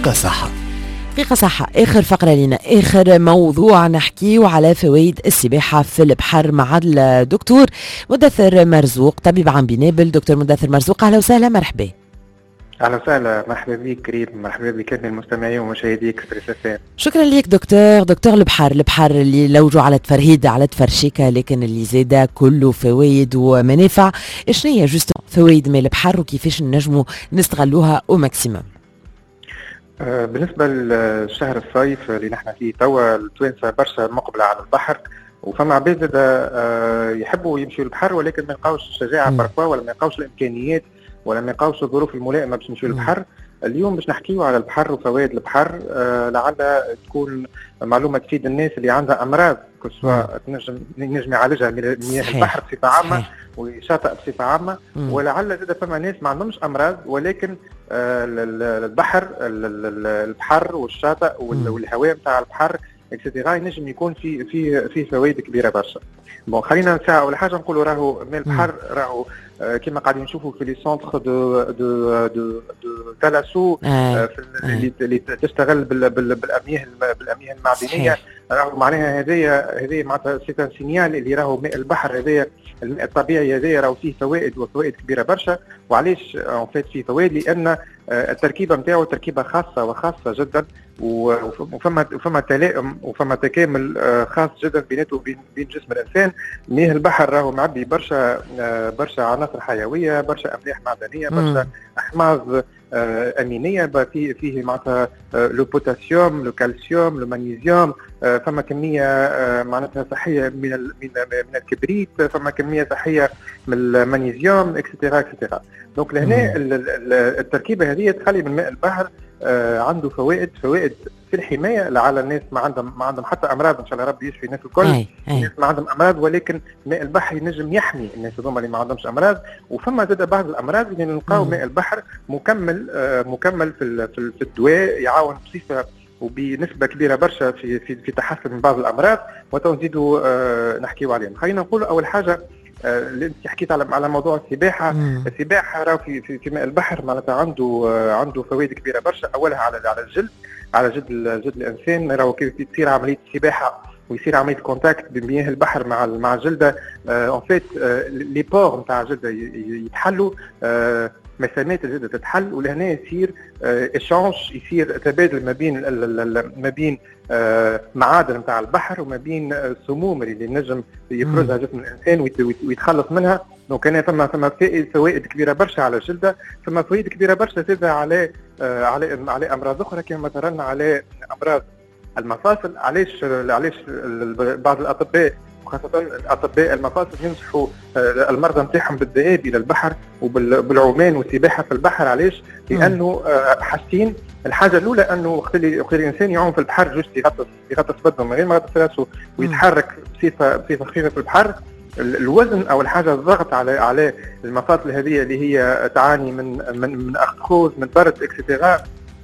دقيقة صحة. دقيقة صحة، آخر فقرة لنا، آخر موضوع نحكيه على فوائد السباحة في البحر مع الدكتور مدثر مرزوق، طبيب عام بنابل. دكتور مدثر مرزوق، أهلا وسهلا، مرحبا. اهلا وسهلا، مرحبا بك كريم، مرحبا بك المستمعين ومشاهدي اكسبريس اف ام. شكرا لك دكتور البحر اللي لوجوا على تفرهيد على تفرشيكه، لكن اللي زاده كله فوائد ومنافع. شنو هي جوست فوائد من البحر وكيفاش نجموا نستغلوها او ماكسيموم؟ بالنسبه لشهر الصيف اللي نحن فيه توا، التوانسه برشا مقبله على البحر، وفما عباد يحبوا يمشوا البحر ولكن ما يلقاوش الشجاعه بركوا، ولا ما يلقاوش الامكانيات، ولا ما يلقاوش الظروف الملائمه باش يمشوا البحر. اليوم باش نحكيو على البحر وفوائد البحر، لعل تكون معلومه تفيد الناس اللي عندها امراض سواء نجم يعالجها مياه البحر بصفه عامه وشاطئ بصفه عامه، ولعل زاد فما ناس ما عندهمش امراض ولكن البحر والشاطئ والهواء نتاع البحر اكسترا ينجم يكون في فوائد كبيره برشا. بون خلينا ساعه اول حاجه نقولوا راهو من البحر راهو كما قاعدين نشوفوا في لي سونتر دو تالاسو اللي تشتغل بالامياه المعدنيه، راهو معناها هذه معناتها سي ان سينيال اللي راهو ماء البحر هذايا الماء الطبيعي هذايا راهو فيه فوائد كبيره برشا. وعلاش اون فيت فيه فوائد؟ لان التركيبه نتاعو تركيبه خاصه جدا، وفما تلائم وفما تكامل خاص جدا بيناته وبين جسم الانسان. مياه البحر راهو معبي برشا عناصر حيويه، برشا املاح معدنيه، برشا احماض امينيه، فيه معناتها لو بوتاسيوم، لو كالسيوم، لو مغنيسيوم، فما كميه معناتها صحيه من الكبريت، فما كميه صحيه من المغنيسيوم اكسترا. دونك لهنا التركيبه هذه تخلي من ماء البحر عنده فوائد في الحمايه على الناس ما عندهم حتى امراض، ان شاء الله ربي يشفي الناس الكل. الناس ما عندهم امراض ولكن ماء البحر ينجم يحمي الناس هذوما اللي ما عندهمش امراض. وفما زاد بعض الامراض اللي نلقاو ماء البحر مكمل في الدواء، يعاون بصفه وبنسبه كبيره برشا في تحسن من بعض الامراض، وتنزيدوا نحكيو عليهم. خلينا نقول اول حاجه اللي انت حكيت على موضوع السباحه. السباحه راه في ماء البحر معناتها عنده فوائد كبيره برشا. اولها على جلد الانسان، راهو كيف تصير عمليه السباحه ويصير عمليه كونتاكت بمياه البحر مع الجلده، اون فيت لي بور نتاع الجلده يتحلوا، مسامات الجلده تتحل، ولهنا يصير ايشانج، يصير تبادل ما بين معادن نتاع البحر وما بين السموم اللي نجم يفرزها جسم الانسان ويتخلص منها. دونك انا فما فوائد كبيره برشا على الجلده، فما فوائد كبيره برشا زاد على امراض اخرى، كما مثلا على امراض المفاصل. علاش بعض الاطباء وخاصه الاطباء المفاصل ينصحوا المرضى نتاعهم بالذهاب الى البحر وبالعومان والسباحه في البحر؟ علاش؟ لانه حاجتين. الحاجه الاولى انه وقت اللي الانسان يعوم في البحر جوست يغطس بدنه من غير ما يغطس راسه ويتحرك بصفه خفيفه في البحر، الوزن او الحاجه الضغط على المفاصل هذه اللي هي تعاني من ارثروز، من برد اكسترا،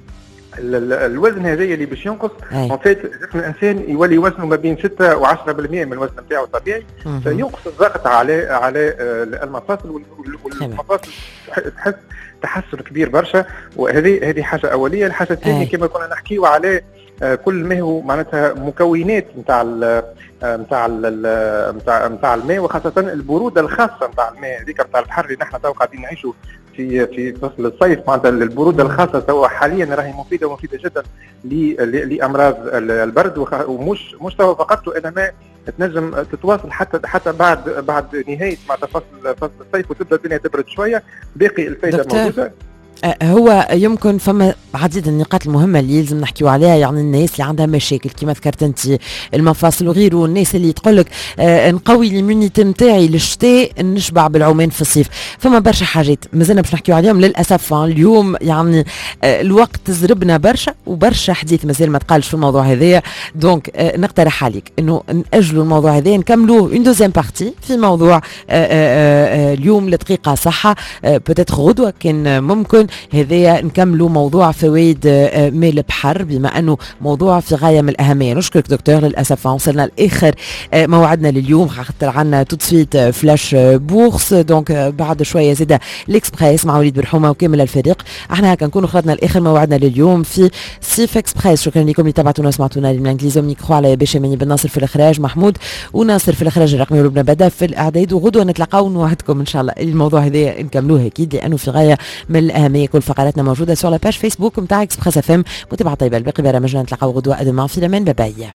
الوزن هذا اللي باش ينقص ان فيت جسم الانسان يولي وزنه ما بين 6 و10% من الوزن نتاعو الطبيعي، فينقص الضغط على المفاصل، والمفاصل تحس تحسن كبير برشا. وهذه حاجه اوليه. الحاجه الثانيه كما كنا نحكيو على كل ما هو معناتها مكونات نتاع الماء، وخاصه البروده الخاصه نتاع الماء هذيك نتاع البحر اللي نحن تو قاعدين نعيشوا في فصل الصيف. معناتها البروده الخاصه تو حاليا راهي مفيده جدا لامراض البرد، ومش تو فقط، وانما تنجم تتواصل حتى بعد نهايه معناتها فصل الصيف وتبدا الدنيا تبرد شويه، باقي الفائده موجوده. هو يمكن فما عديد النقاط المهمة اللي يلزم نحكيو عليها، يعني الناس اللي عندها مشاكل كما ذكرت انت المفاصل وغيره، الناس اللي تقولك نقوي ليمونيتي نتاعي للشتاء نشبع بالعومان في الصيف. فما برشا حاجات مازلنا باش نحكيو عليهم للأسف. اليوم يعني الوقت زربنا برشا وبرشا حديث مازال ما تقالش في الموضوع هذايا. دونك نقترح عليك انه نأجلوا الموضوع هذايا، نكملوه اون دوزيام بارتي في موضوع اليوم لدقيقة صحة، بوتيتر غدوة كان ممكن هذايا نكملوا موضوع فوائد ماء البحر بما انه موضوع في غايه من الاهميه. نشكرك دكتور، للاسف وصلنا لاخر موعدنا لليوم، خاطر عندنا تو سويت فلاش بورس، دونك بعد شويه زاده الاكسبريس مع وليد برحومه وكامل الفريق. احنا هكا نكونوا خلطنا لاخر موعدنا لليوم في سيف اكسبريس. شكرا لكم اللي تابعتونا وسمعتونا بالانجليزي ميكرو على باش مني بن ناصر في الاخراج، محمود وناصر في الاخراج الرقمي، ولبنى بدا في الاعداد. وغدوه نتلاقاو ونوعدكم ان شاء الله الموضوع هذا نكملوه اكيد لانه في غايه من الاهميه. كل فقراتنا موجوده سور لا باج فيسبوك نتاع اكسبريس اف ام. متابعه طيبه، الباقي برامجنا نتلاقاو غدوه ادمان في الامان. باي.